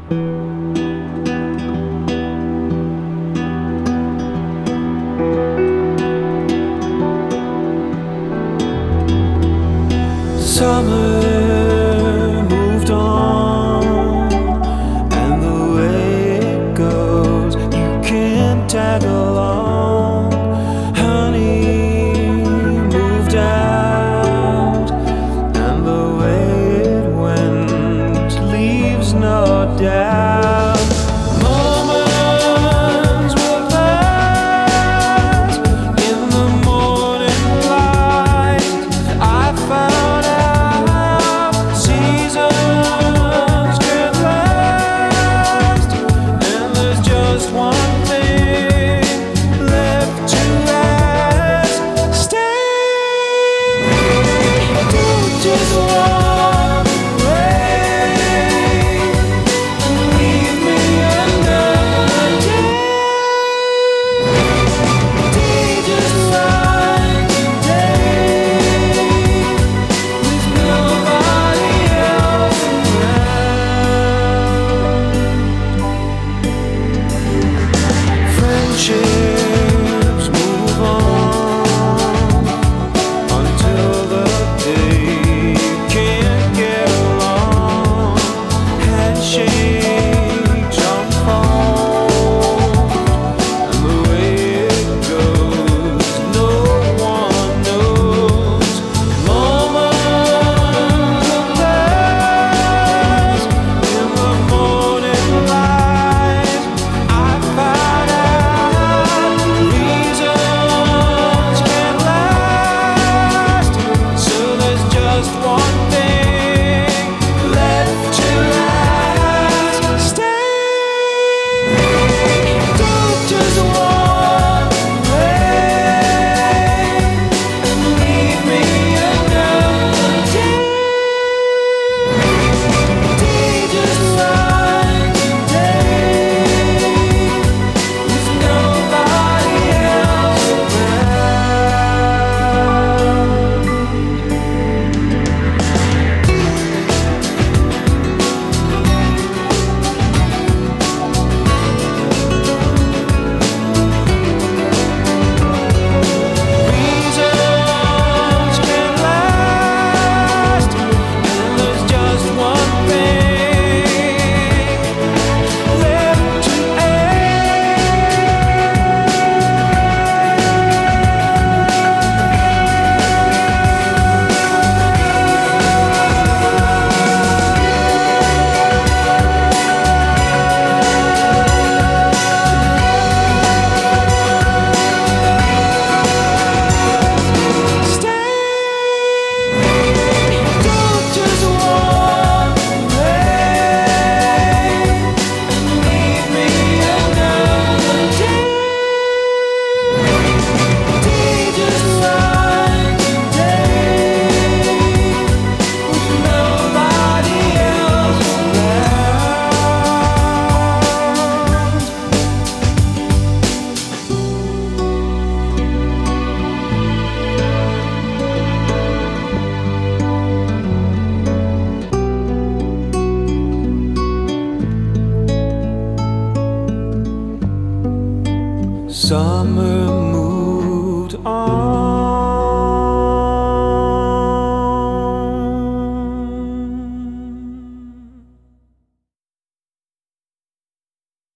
Summer moved on, and the way it goes, you can tag along. Honey moved out, and the way it went leaves no doubt. Moments will pass in the morning light. I found seasons can last, and there's just one thing left to ask. Stay, don't just walk away and leave me another day just like today, with nobody else around. Friendships move on until the day you can't get along. Handshakes unfold, and the way it goes, no one knows. Moments will pass in the morning light. I found out reasons can't last, so there's just one thing left to ask. Stay, don't just walk away and leave me another day just like today, with nobody else reasons can last, and there's just one thing left to stay. Don't just walk away and leave me another day just like today, with nobody else around. Summer moved on.